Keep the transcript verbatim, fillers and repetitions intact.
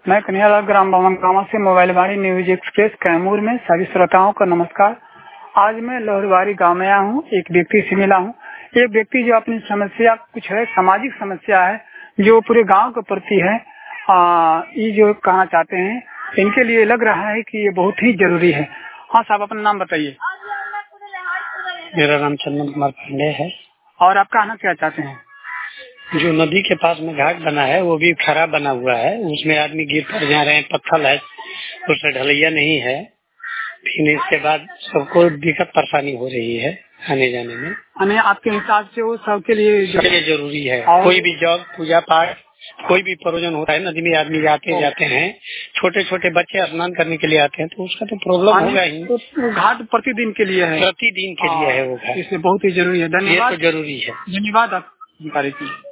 मैं कन्हैयालाल ग्राम बावनगामा से mobile Vaani news express Kaimur में सभी श्रोताओं को नमस्कार। आज मैं लोहरवारी गांव में आया हूँ, एक व्यक्ति से मिला हूँ। एक व्यक्ति जो अपनी समस्या कुछ है, सामाजिक समस्या है जो पूरे गांव के प्रति है, आ, ये जो कहना चाहते हैं, इनके लिए लग रहा है कि ये बहुत ही जरूरी है। हाँ साहब, अपना नाम बताइए। मेरा नाम चंदन कुमार पांडे है। और आप कहना क्या चाहते हैं? जो नदी के पास में घाट बना है वो भी खराब बना हुआ है, उसमें आदमी गिर पड़ जा रहे हैं, पत्थर है, उससे ढलैया नहीं है। फिर इसके बाद सबको दिक्कत परेशानी हो रही है आने जाने में। यानी आपके हिसाब से वो सबके लिए सबके जरूरी है। कोई भी जॉब पूजा पाठ कोई भी प्रयोजन होता है, नदी में आदमी आते जाते हैं, छोटे छोटे बच्चे स्नान करने के लिए आते हैं, तो उसका तो प्रॉब्लम होगा ही। तो घाट प्रतिदिन के लिए है, प्रतिदिन के लिए है वो घाट, इसलिए बहुत ही जरूरी है। धन्यवाद, जरूरी है। धन्यवाद आप जानकारी की।